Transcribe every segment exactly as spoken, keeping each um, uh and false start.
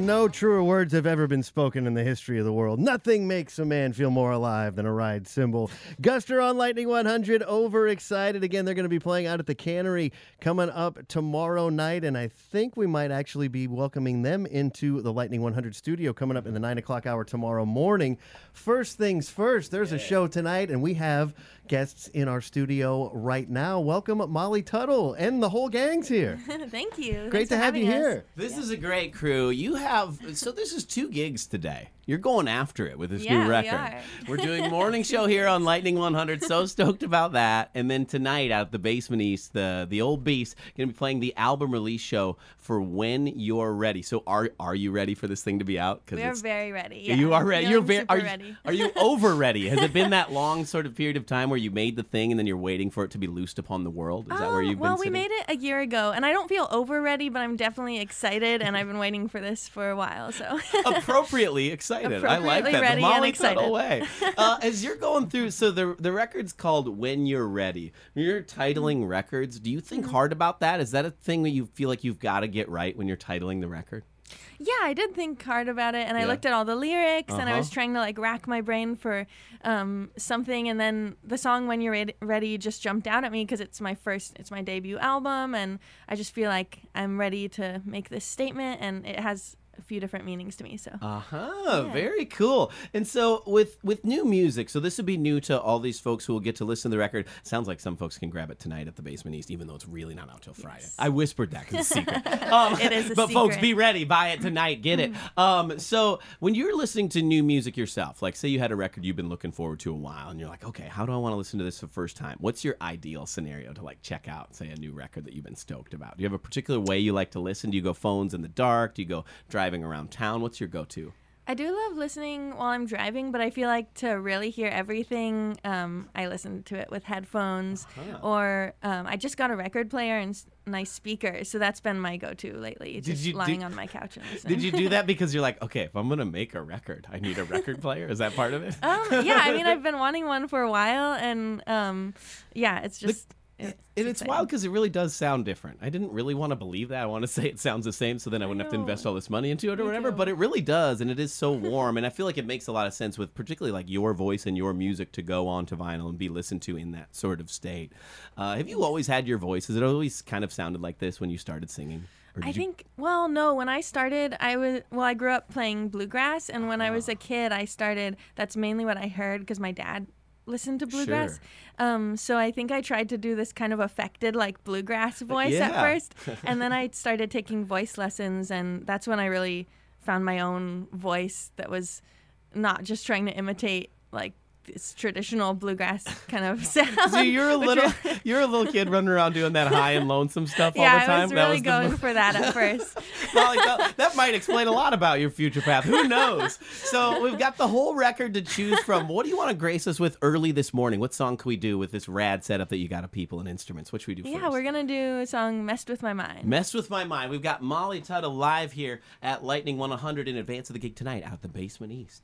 no truer words have ever been spoken in the history of the world. Nothing makes a man feel more alive than a ride cymbal. Guster on Lightning one hundred, overexcited. Again, they're going to be playing out at the Cannery coming up tomorrow night, and I think we might actually be welcoming them into the Lightning one hundred studio coming up in the nine o'clock hour tomorrow morning. First things first, there's yeah. a show tonight, and we have guests in our studio right now. Welcome, Molly Tuttle, and the whole gang's here. Thank you. Great Thanks to have you us. here. This yeah. is a great crew. You have, so this is two gigs today. You're going after it with this yeah, new record. We are. We're doing morning show here on Lightning one hundred. So stoked about that. And then tonight out at the Basement East, the the old beast, going to be playing the album release show for When You're Ready. So are are you ready for this thing to be out? We are very ready. Yeah. You are ready. Feeling You're very super are you, ready. Are you over ready? Has it been that long sort of period of time where you made the thing and then you're waiting for it to be loosed upon the world? Is um, that where you've well, been sitting? Well, we made it a year ago, and I don't feel over ready, but I'm definitely excited, and I've been waiting for this for a while. So appropriately excited. Appropriately I like that. ready The Molly and excited. Tuttle way. Uh, as you're going through, so the the record's called When You're Ready. When you're titling records, do you think Mm-hmm. hard about that? Is that a thing that you feel like you've got to get right when you're titling the record? Yeah, I did think hard about it, and I Yeah. looked at all the lyrics, Uh-huh. and I was trying to like rack my brain for um, something, and then the song "When You're Re- Ready" just jumped out at me because it's my first, it's my debut album, and I just feel like I'm ready to make this statement, and it has a few different meanings to me. So Uh-huh. Yeah. Very cool. And so with with new music, so this would be new to all these folks who will get to listen to the record. Sounds like some folks can grab it tonight at the Basement East, even though it's really not out till Friday. Yes. I whispered that because it's a secret. Um, It is a but folks, secret. be ready. Buy it tonight. Get it. Um, so when you're listening to new music yourself, like say you had a record you've been looking forward to a while, and you're like, okay, how do I want to listen to this for the first time? What's your ideal scenario to like check out, say, a new record that you've been stoked about? Do you have a particular way you like to listen? Do you go phones in the dark? Do you go driving around town? What's your go-to? I do love listening while I'm driving, but I feel like to really hear everything, um, I listen to it with headphones, Uh-huh. or um, I just got a record player and s- nice speakers, so that's been my go-to lately. Did Just you- lying did- on my couch and listening. Did you do that because you're like, okay, if I'm going to make a record, I need a record player? Is that part of it? um, yeah, I mean, I've been wanting one for a while, and um, yeah, it's just. And it's it's exciting. wild because it really does sound different. I didn't really want to believe that. I want to say it sounds the same, so then I wouldn't have to know. invest all this money into it or Me whatever. too. But it really does, and it is so warm. And I feel like it makes a lot of sense with particularly like your voice and your music to go on to vinyl and be listened to in that sort of state. Uh, have you always had your voice? Has it always kind of sounded like this when you started singing? Or did I you- think, well, no, when I started, I was, well, I grew up playing bluegrass, and when I was a kid, I started, that's mainly what I heard because my dad listened to bluegrass. Sure. Um, so I think I tried to do this kind of affected, like, bluegrass voice at Yeah. first, and then I started taking voice lessons, and that's when I really found my own voice that was not just trying to imitate, like, this traditional bluegrass kind of sound. So you're a which little, really- you're a little kid running around doing that high and lonesome stuff all yeah, the time. I was That really the going mo- for that at first. Molly, that, that might explain a lot about your future path. Who knows? So we've got the whole record to choose from. What do you want to grace us with early this morning? What song can we do with this rad setup that you got of people and instruments? What should we do Yeah, first? we're going to do a song, Messed With My Mind. Messed With My Mind. We've got Molly Tuttle live here at Lightning one hundred in advance of the gig tonight out at the Basement East.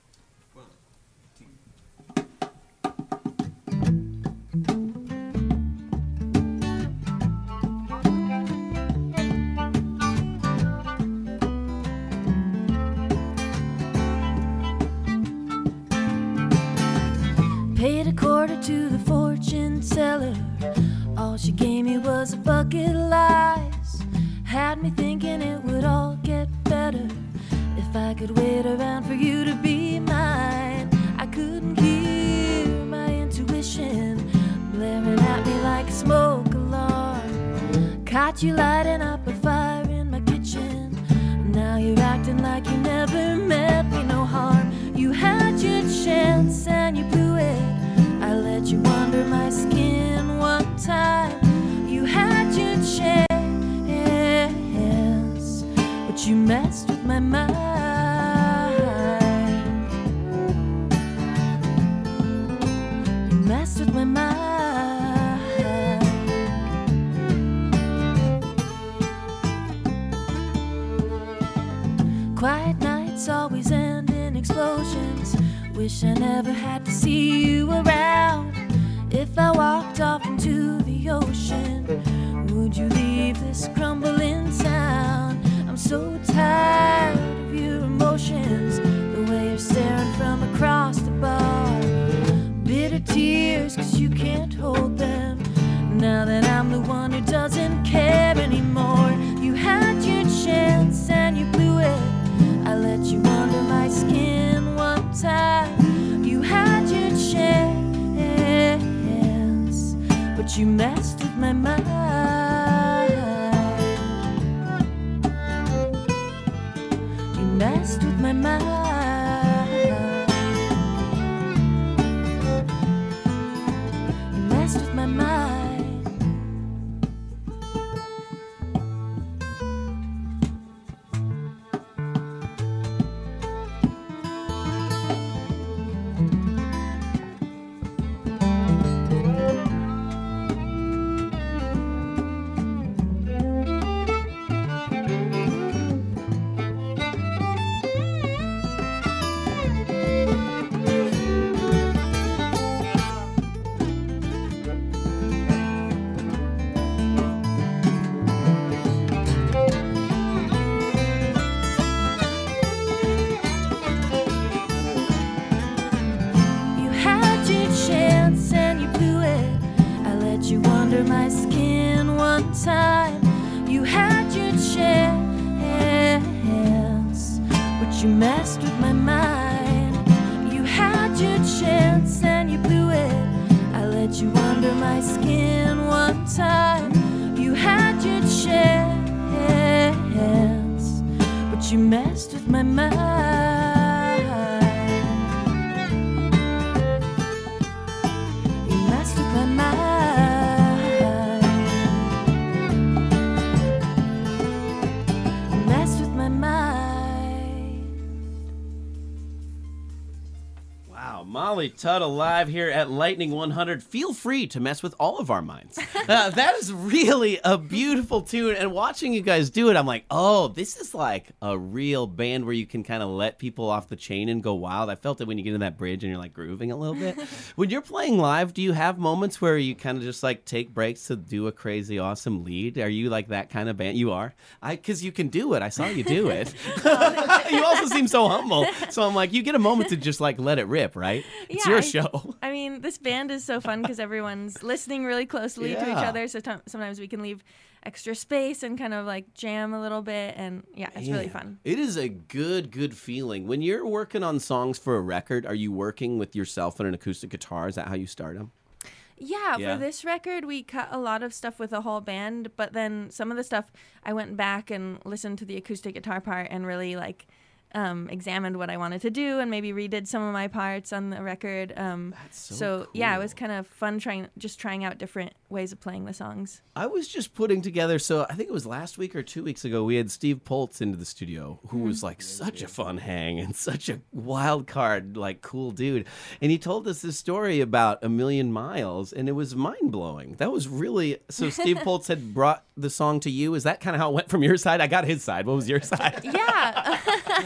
Paid a quarter to the fortune teller. All she gave me was a bucket of lies. Had me thinking it would all get better if I could wait around for you to be mine. I couldn't hear my intuition blaring at me like a smoke alarm. Caught you lighting up a fire in my kitchen. Now you're acting like you never meant me no harm. You had your chance and you blew it. I let you under my skin one time. You had your chance, but you messed with my mind. You messed with my mind. Quiet nights always end in explosions. Wish I never had to see you around. If I walked off into the ocean, would you leave this crumbling town? I'm so tired but you messed with my mind. You messed with my mind. You messed with my mind. My skin one time. You had your chance, but you messed with my mind. You had your chance and you blew it. I let you under my skin one time. You had your chance, but you messed with my mind. You messed with my mind. Molly Tuttle live here at Lightning one hundred. Feel free to mess with all of our minds. Uh, that is really a beautiful tune. And watching you guys do it, I'm like, oh, this is like a real band where you can kind of let people off the chain and go wild. I felt it when you get in that bridge and you're like grooving a little bit. When you're playing live, do you have moments where you kind of just like take breaks to do a crazy, awesome lead? Are you like that kind of band? You are? I Because you can do it. I saw you do it. You also seem so humble. So I'm like, you get a moment to just like let it rip, right? It's yeah, your I, show. I mean, this band is so fun because everyone's listening really closely Yeah. to each other. So t- sometimes we can leave extra space and kind of like jam a little bit. And yeah, it's really Man, fun. It is a good, good feeling. When you're working on songs for a record, are you working with yourself and an acoustic guitar? Is that how you start them? Yeah, Yeah. for this record, we cut a lot of stuff with a whole band. But then some of the stuff, I went back and listened to the acoustic guitar part and really like Um, examined what I wanted to do and maybe redid some of my parts on the record. Um, That's so yeah, it cool. was kind of fun trying, just trying out different ways of playing the songs. I was just putting together, so I think it was last week or two weeks ago, we had Steve Poltz into the studio, who was like such a fun hang and such a wild card, like cool dude. And he told us this story about A Million Miles, and it was mind blowing. That was really, so Steve Poltz had brought the song to you. Is that kind of how it went from your side? I got his side. What was your side? Yeah.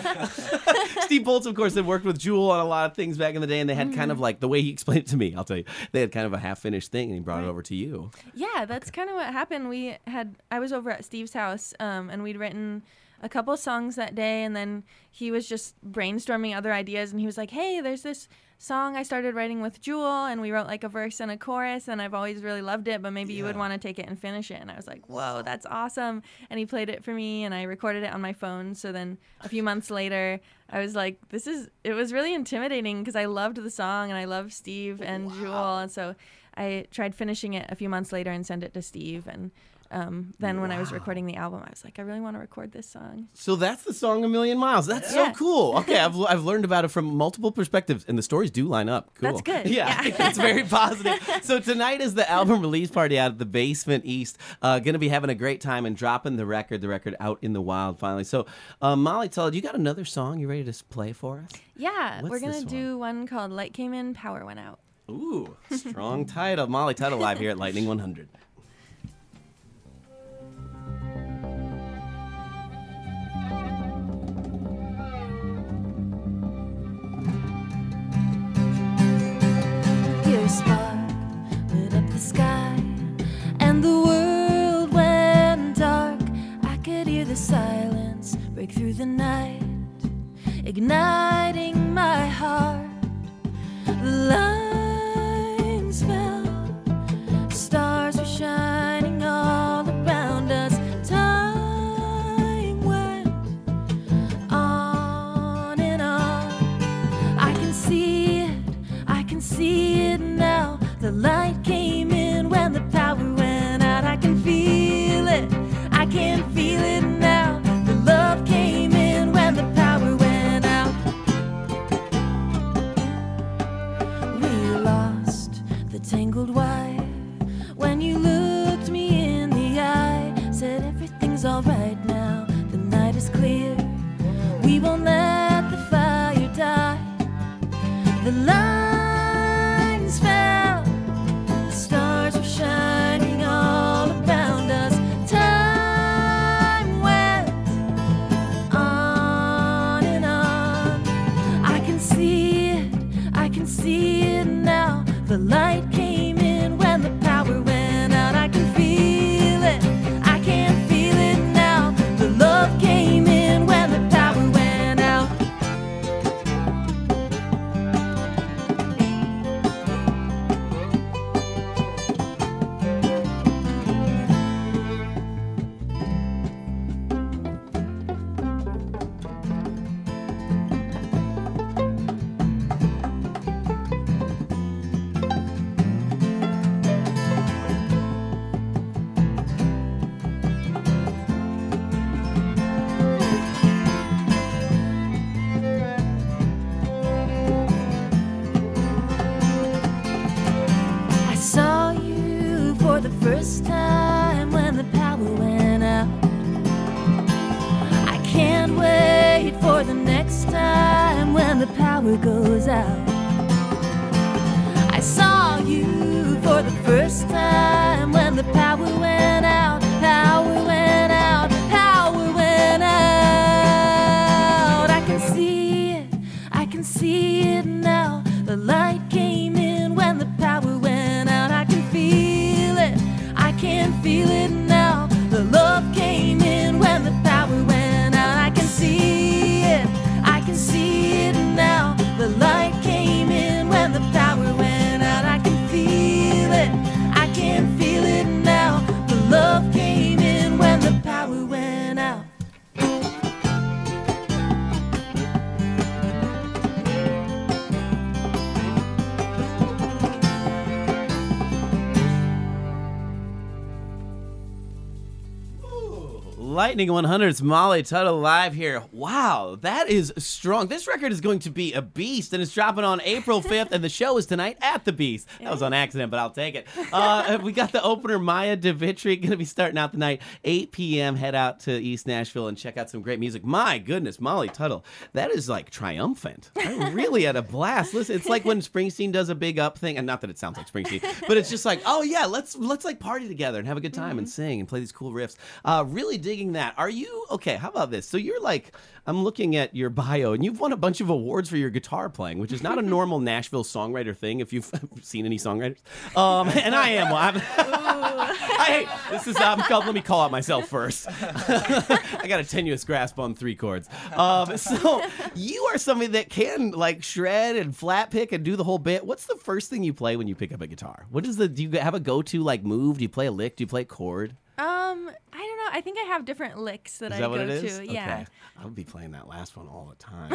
Steve Poltz, of course, had worked with Jewel on a lot of things back in the day, and they had kind of like, the way he explained it to me, I'll tell you, they had kind of a half-finished thing, and he brought it over to you. Yeah, that's kind of what happened. We had I was over at Steve's house, um, and we'd written a couple songs that day, and then he was just brainstorming other ideas, and he was like, "Hey, there's this song I started writing with Jewel, and we wrote like a verse and a chorus, and I've always really loved it, but maybe you would Yeah. want to take it and finish it." And I was like, "Whoa, that's awesome!" And he played it for me, and I recorded it on my phone. So then a few months later, I was like, "This is." It was really intimidating because I loved the song and I loved Steve and Jewel, and so I tried finishing it a few months later and sent it to Steve. And um, then when I was recording the album, I was like, I really want to record this song. So that's the song A Million Miles. That's Yeah. so cool. Okay, I've, I've learned about it from multiple perspectives, and the stories do line up. Cool. That's good. Yeah, Yeah. it's very positive. So tonight is the album release party out at the Basement East. Uh, going to be having a great time and dropping the record, the record out in the wild finally. So uh, Molly Tuttle, you got another song you ready to s- play for us? Yeah, What's we're going this to do one called Light Came In, Power Went Out. Ooh, strong title. Molly Tuttle live here at Lightning one hundred. Your spark lit up the sky, and the world went dark. I could hear the silence break through the night, igniting my heart. The lines fell, stars were shining all around us. Time went on and on. I can see it, I can see it now. The light came in when the power We won't let the fire die. The lines fell, the stars were shining all around us. Time went on and on. I can see it, I can see it now. The light came in when the power went out. I can feel it, I can feel it now. The love came in when the power went out. I saw you for the first time when the power went out. I can't wait for the next time when the power goes out. I saw you for the first time when the power went out. Power went out, power went out. I can see it, I can see it now. The light came in when the power went out. I can feel it, I can feel it now. The love came in when the power went out. I can see it, I can see it now. The light came in when the power went out. I can feel it, I can feel it now. The love came in when the power went out. Lightning one hundred's Molly Tuttle live here. Wow, that is strong. This record is going to be a beast, and it's dropping on April fifth, and the show is tonight at the Beast. That was on accident, but I'll take it. Uh, we got the opener, Maya DeVitri, going to be starting out the night, eight p.m. Head out to East Nashville and check out some great music. My goodness, Molly Tuttle, that is like triumphant. I really had a blast. Listen, it's like when Springsteen does a big up thing, and not that it sounds like Springsteen, but it's just like, oh yeah, let's let's like party together and have a good time and sing and play these cool riffs. Uh, really digging that. Are you okay? How about this? So you're like, I'm looking at your bio, and you've won a bunch of awards for your guitar playing, which is not a normal Nashville songwriter thing. If you've seen any songwriters, um, and I am one. I, this is um, let me call out myself first. I got a tenuous grasp on three chords. Um, so you are somebody that can like shred and flat pick and do the whole bit. What's the first thing you play when you pick up a guitar? What is the? Do you have a go-to like move? Do you play a lick? Do you play a chord? Um, I don't know. I think I have different licks that Is I that go what it is? to. Yeah. Okay. I would be playing that last one all the time.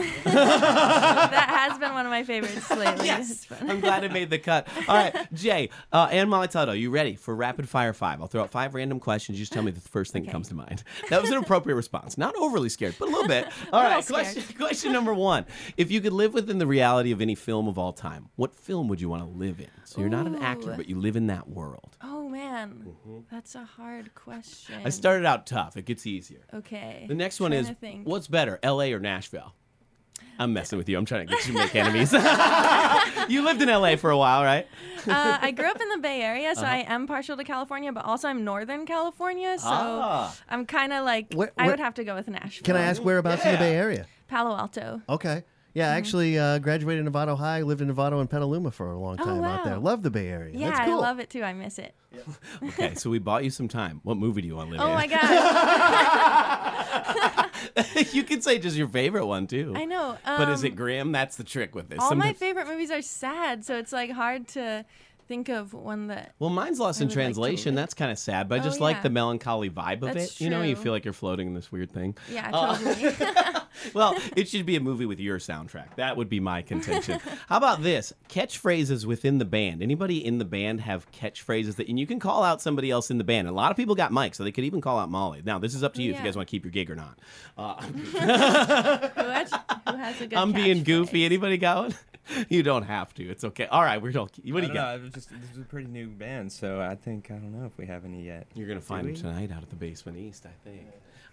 That has been one of my favorites lately. Yes. It's fun. I'm glad it made the cut. All right, Jay uh, and Molly Tuttle, you ready for rapid fire five? I'll throw out five random questions. You just tell me the first thing that Okay. comes to mind. That was an appropriate response. Not overly scared, but a little bit. All little right, scared. question, question number one. If you could live within the reality of any film of all time, what film would you want to live in? So you're not an actor, Ooh. but you live in that world. Oh man, that's a hard question. I started out tough. It gets easier. Okay. The next one Trying is, to think. what's better, L A or Nashville? I'm messing with you. I'm trying to get you to make enemies. You lived in L A for a while, right? uh, I grew up in the Bay Area, so I am partial to California, but also I'm Northern California, so Ah. I'm kind of like Where- I where- would have to go with Nashville. Can I ask whereabouts in the Yeah. Bay Area? Palo Alto. Okay. Yeah, I actually uh, graduated in Novato High, lived in Novato and Petaluma for a long Oh, time out there. wow. Love the Bay Area. Yeah, That's cool. I love it too. I miss it. Okay, so we bought you some time. What movie do you want to live Oh in? my god. You can say just your favorite one too. I know. Um, But is it grim? That's the trick with this. all my Sometimes- favorite movies are sad, so it's like hard to think of one that. Well, mine's Lost in I would like to Translation. live. That's kind of sad, but I Oh, just like yeah. the melancholy vibe of That's it. You know, you true. feel like you're floating in this weird thing. Yeah, Uh, totally. Well, it should be a movie with your soundtrack. That would be my contention. How about this? Catchphrases within the band. Anybody in the band have catchphrases that, and you can call out somebody else in the band. And a lot of people got Mike, so they could even call out Molly. Now, this is up to you if you Yeah. guys want to keep your gig or not. Uh, who, has, who has a good I'm being catchphrase? goofy. Anybody got one? You don't have to. It's okay. All right, we're don't. What do I you don't know. got? It was just this is a pretty new band, so I think I don't know if we have any yet. You're gonna Do find them we? tonight out at the Basement East, I think.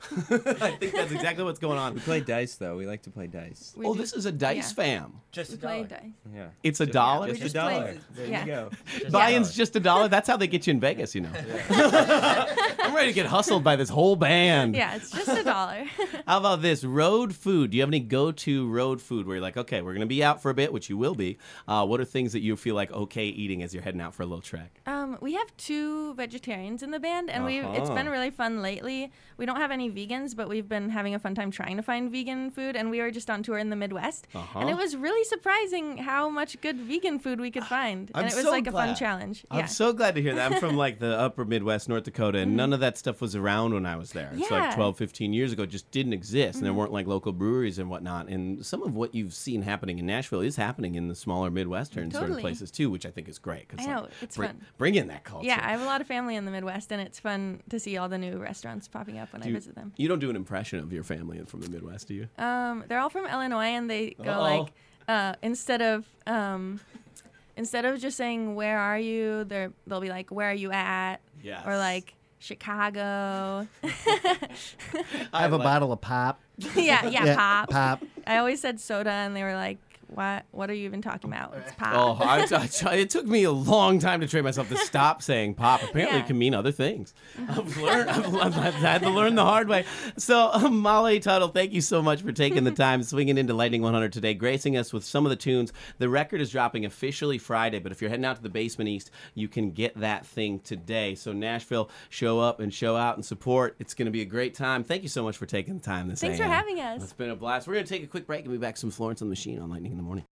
I think that's exactly what's going on. We play dice, though. We like to play dice. We Oh, do- this is a dice yeah. fam. Just We a play dollar. dice. Yeah. It's a So- dollar? Just We a just play- dollar. There yeah. you go. Just a Buy-in's dollar. just a dollar. That's how they get you in Vegas, you know. I'm ready to get hustled by this whole band. Yeah, it's just a dollar. How about this? Road food. Do you have any go-to road food where you're like, okay, we're going to be out for a bit, which you will be. Uh, what are things that you feel like okay eating as you're heading out for a little trek? Um, we have two vegetarians in the band, and we it's Uh-huh. been really fun lately. We don't have any vegans, but we've been having a fun time trying to find vegan food. And we were just on tour in the Midwest, Uh-huh. and it was really surprising how much good vegan food we could find. I'm and it was so like a fun glad. challenge. I'm yeah. so glad to hear that. I'm from like the upper Midwest, North Dakota, and none of that stuff was around when I was there. It's like Yeah. twelve, fifteen years ago. It just didn't exist, and there weren't like local breweries and whatnot. And some of what you've seen happening in Nashville is happening in the smaller Midwestern sort of Totally. places too, which I think is great. 'Cause, I know, like, it's bring, fun. Bring in that culture. Yeah, I have a lot of family in the Midwest, and it's fun to see all the new restaurants popping up when Do I you, visit them. you don't do an impression of your family from the Midwest, do you? Um, they're all from Illinois, and they go Uh-oh. like uh, instead of um, instead of just saying "Where are you?" they're they'll be like "Where are you at?" Yes. or like Chicago. I have a like- bottle of pop. yeah, yeah, pop. Pop. I always said soda, and they were like, "What? What are you even talking about? It's pop." Oh, I, I, I- it took me a long time to train myself to stop saying pop. Apparently, Yeah. it can mean other things. I've learned. I've, I've, I've had to learn the hard way. So, um, Molly Tuttle, thank you so much for taking the time, swinging into Lightning one hundred today, gracing us with some of the tunes. The record is dropping officially Friday, but if you're heading out to the Basement East, you can get that thing today. So, Nashville, show up and show out and support. It's going to be a great time. Thank you so much for taking the time this Thanks for A M. having us. It's been a blast. We're going to take a quick break and be back. Some Florence on the Machine on Lightning in the Morning.